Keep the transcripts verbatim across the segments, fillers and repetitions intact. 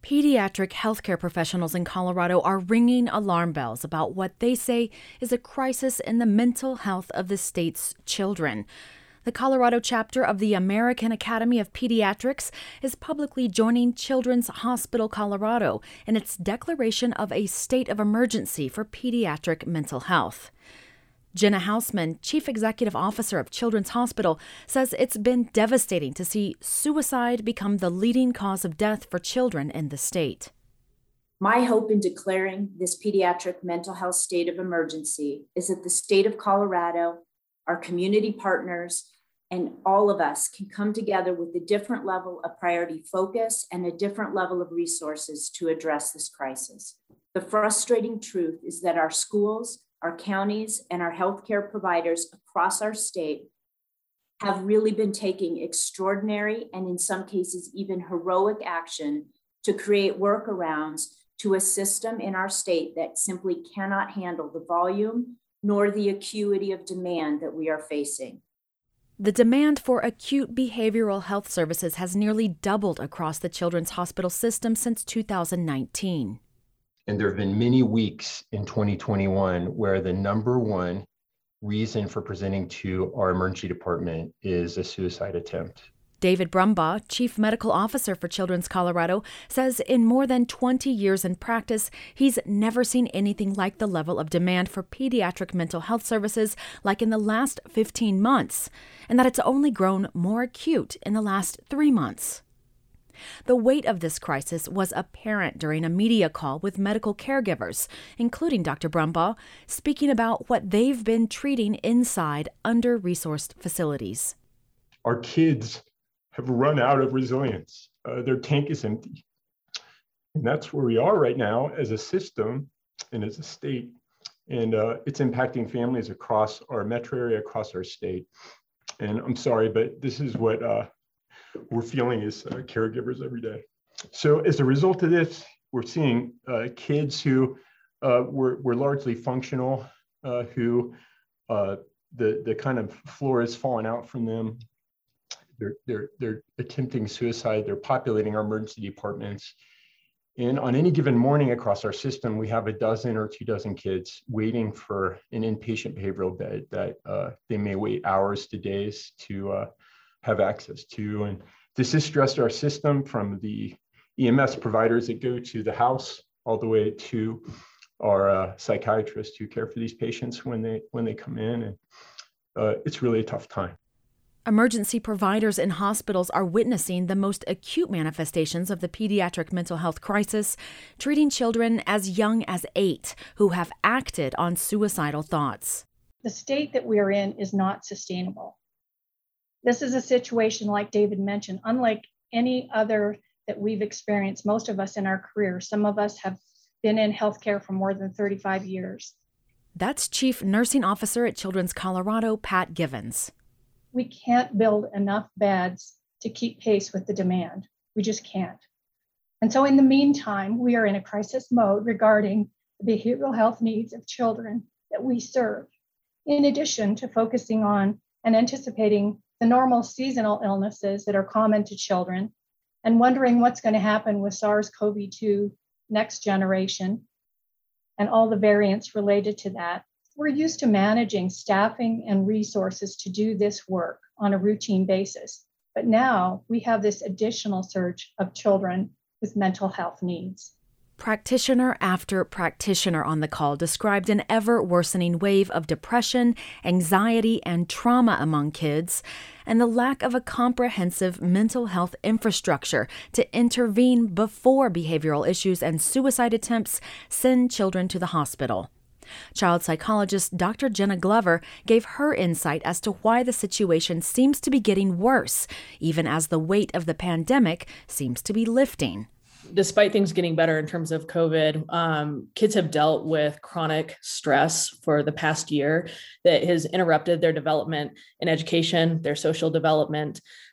Pediatric healthcare professionals in Colorado are ringing alarm bells about what they say is a crisis in the mental health of the state's children. The Colorado chapter of the American Academy of Pediatrics is publicly joining Children's Hospital Colorado in its declaration of a state of emergency for pediatric mental health. Jenna Hausman, Chief Executive Officer of Children's Hospital, says it's been devastating to see suicide become the leading cause of death for children in the state. My hope in declaring this pediatric mental health state of emergency is that the state of Colorado, our community partners, and all of us can come together with a different level of priority focus and a different level of resources to address this crisis. The frustrating truth is that our schools, our counties, and our healthcare providers across our state have really been taking extraordinary and in some cases even heroic action to create workarounds to a system in our state that simply cannot handle the volume nor the acuity of demand that we are facing. The demand for acute behavioral health services has nearly doubled across the Children's Hospital system since two thousand nineteen. And there have been many weeks in twenty twenty-one where the number one reason for presenting to our emergency department is a suicide attempt. David Brumbaugh, Chief Medical Officer for Children's Colorado, says in more than twenty years in practice, he's never seen anything like the level of demand for pediatric mental health services like in the last fifteen months, and that it's only grown more acute in the last three months. The weight of this crisis was apparent during a media call with medical caregivers, including Doctor Brumbaugh, speaking about what they've been treating inside under-resourced facilities. Our kids have run out of resilience. Uh, their tank is empty. And that's where we are right now as a system and as a state. And uh, it's impacting families across our metro area, across our state. And I'm sorry, but this is what uh, we're feeling as uh, caregivers every day. So as a result of this, we're seeing uh, kids who uh, were, were largely functional, uh, who uh, the, the kind of floor has fallen out from them. They're, they're, they're attempting suicide. They're populating our emergency departments. And on any given morning across our system, we have a dozen or two dozen kids waiting for an inpatient behavioral bed that uh, they may wait hours to days to uh, have access to. And this has stressed our system from the E M S providers that go to the house all the way to our uh, psychiatrists who care for these patients when they when they come in. And uh, it's really a tough time. Emergency providers in hospitals are witnessing the most acute manifestations of the pediatric mental health crisis, treating children as young as eight who have acted on suicidal thoughts. The state that we are in is not sustainable. This is a situation, like David mentioned, unlike any other that we've experienced, most of us in our career. Some of us have been in healthcare for more than thirty-five years. That's Chief Nursing Officer at Children's Colorado, Pat Givens. We can't build enough beds to keep pace with the demand. We just can't. And so in the meantime, we are in a crisis mode regarding the behavioral health needs of children that we serve, in addition to focusing on and anticipating the normal seasonal illnesses that are common to children, and wondering what's going to happen with SARS-C o V two next generation and all the variants related to that. We're used to managing staffing and resources to do this work on a routine basis, but now we have this additional surge of children with mental health needs. Practitioner after practitioner on the call described an ever-worsening wave of depression, anxiety, and trauma among kids, and the lack of a comprehensive mental health infrastructure to intervene before behavioral issues and suicide attempts send children to the hospital. Child psychologist Doctor Jenna Glover gave her insight as to why the situation seems to be getting worse, even as the weight of the pandemic seems to be lifting. Despite things getting better in terms of COVID, um, kids have dealt with chronic stress for the past year that has interrupted their development in education, their social development.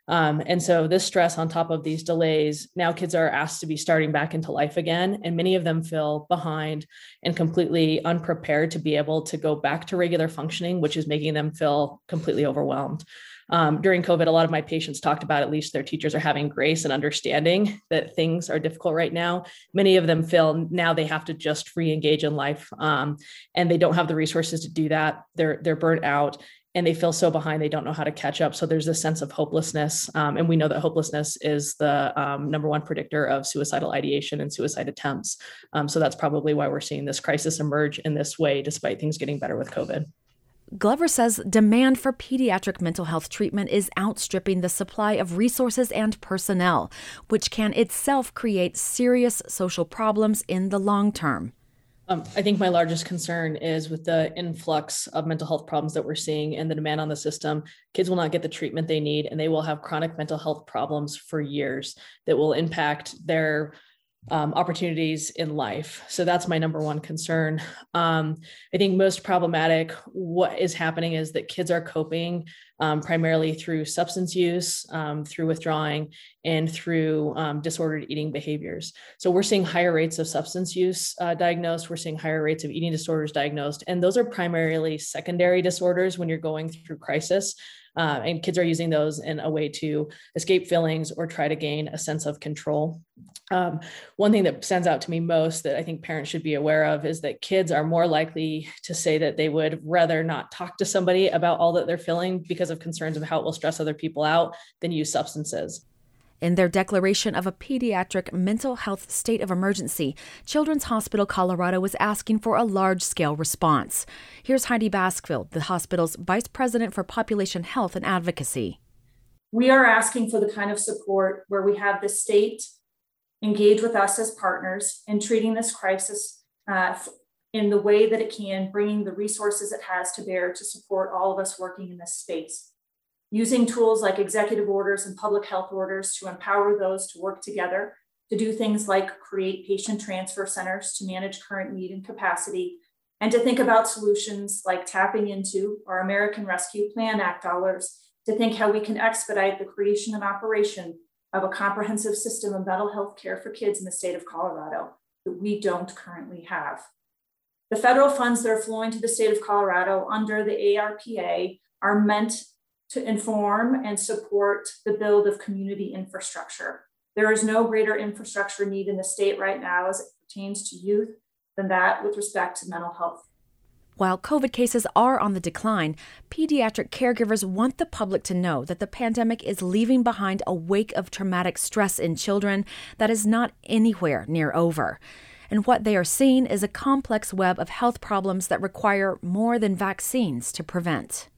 Um, and so this stress on top of these delays, now kids are asked to be starting back into life again. And many of them feel behind and completely unprepared to be able to go back to regular functioning, which is making them feel completely overwhelmed. Um, during COVID, a lot of my patients talked about at least their teachers are having grace and understanding that things are difficult right now. Many of them feel now they have to just re-engage in life, um, and they don't have the resources to do that. They're, they're burnt out and they feel so behind, they don't know how to catch up. So there's this sense of hopelessness. Um, and we know that hopelessness is the um, number one predictor of suicidal ideation and suicide attempts. Um, so that's probably why we're seeing this crisis emerge in this way, despite things getting better with COVID. Glover says demand for pediatric mental health treatment is outstripping the supply of resources and personnel, which can itself create serious social problems in the long term. Um, I think my largest concern is with the influx of mental health problems that we're seeing and the demand on the system. Kids will not get the treatment they need, and they will have chronic mental health problems for years that will impact their um, opportunities in life. So that's my number one concern. Um, I think most problematic, what is happening is that kids are coping um, primarily through substance use, um, through withdrawing, and through um, disordered eating behaviors. So we're seeing higher rates of substance use uh, diagnosed. We're seeing higher rates of eating disorders diagnosed. And those are primarily secondary disorders when you're going through crisis. Uh, and kids are using those in a way to escape feelings or try to gain a sense of control. Um, one thing that stands out to me most that I think parents should be aware of is that kids are more likely to say that they would rather not talk to somebody about all that they're feeling because of concerns of how it will stress other people out than use substances. In their declaration of a pediatric mental health state of emergency, Children's Hospital Colorado was asking for a large-scale response. Here's Heidi Baskfield, the hospital's Vice President for Population Health and Advocacy. We are asking for the kind of support where we have the state engage with us as partners in treating this crisis uh, in the way that it can, bringing the resources it has to bear to support all of us working in this space. Using tools like executive orders and public health orders to empower those to work together to do things like create patient transfer centers to manage current need and capacity, and to think about solutions like tapping into our American Rescue Plan Act dollars to think how we can expedite the creation and operation of a comprehensive system of mental health care for kids in the state of Colorado that we don't currently have. The federal funds that are flowing to the state of Colorado under the A R P A are meant to inform and support the build of community infrastructure. There is no greater infrastructure need in the state right now as it pertains to youth than that with respect to mental health. While COVID cases are on the decline, pediatric caregivers want the public to know that the pandemic is leaving behind a wake of traumatic stress in children that is not anywhere near over. And what they are seeing is a complex web of health problems that require more than vaccines to prevent.